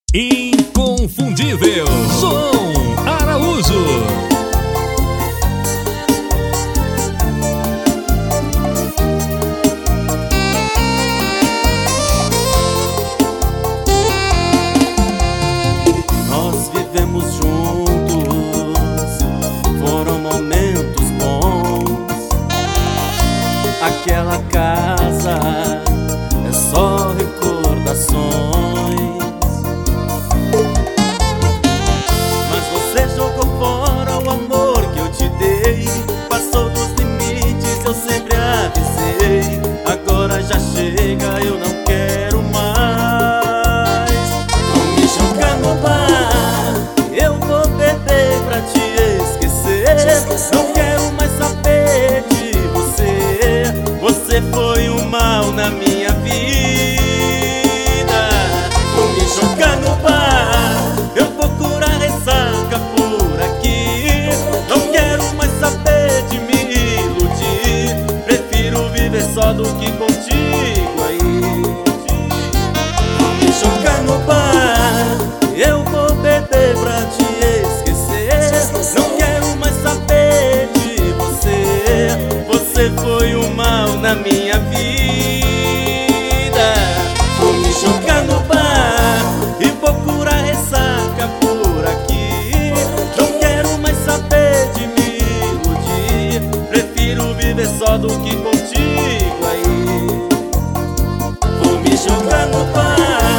Inconfundível Som Araújo. Nós vivemos juntos, foram momentos bons. Aquela casa é só recordações. Mas você jogou fora o amor que eu te dei. Passou dos limites, eu sempre avisei. Agora já chega, eu não quero mais. Vou me jogar no bar, eu vou beber pra te esquecer. Não quero mais saber de você. Você foi um mal na minha vida. Vou me jogar no bar, eu vou curar ressaca por aqui. Não quero mais saber de me iludir. Prefiro viver só do que contigo aí. Vou me jogar no bar, eu vou beber pra te esquecer. Não quero mais saber de você. Você foi um mal na minha vida. Vou me jogar no bar e vou curar ressaca por aqui. Não quero mais saber de me iludir. Prefiro viver só do que contigo aí. Vou me jogar no bar.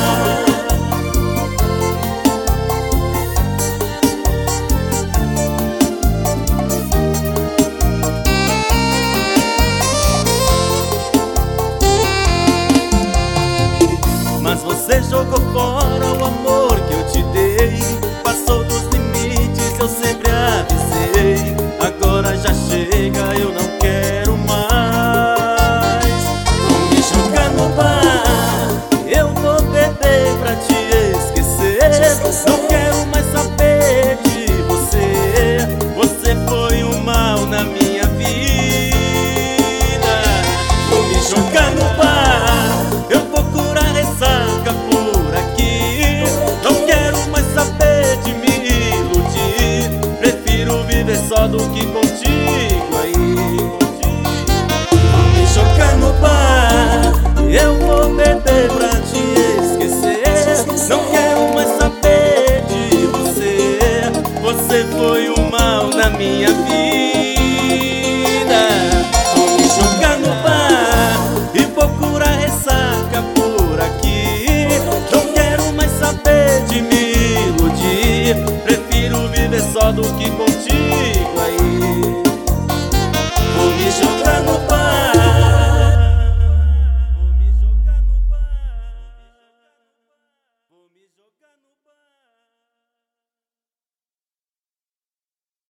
Mas você jogou fora o amor que eu te dei. Passou dos limites, eu sempre avisei. Agora já chega, eu não quero mais. Vou me jogar no bar, eu vou beber pra te esquecer. Não quero mais saber de você. Você foi um mal na minha vida. Vou me jogar no bar, eu vou curar ressaca por aqui. Não quero mais saber de me iludir. Prefiro viver só do que contigo aí. Vou me jogar no bar, eu vou beber pra te esquecer. Não quero mais saber de você. Você foi um mal na minha vida. Vou me jogar no bar e vou curar ressaca por aqui. Não quero mais saber de me iludir. Prefiro viver só do que contigo aí. Vou me jogar no bar. Vou me jogar no bar. Vou me jogar no bar.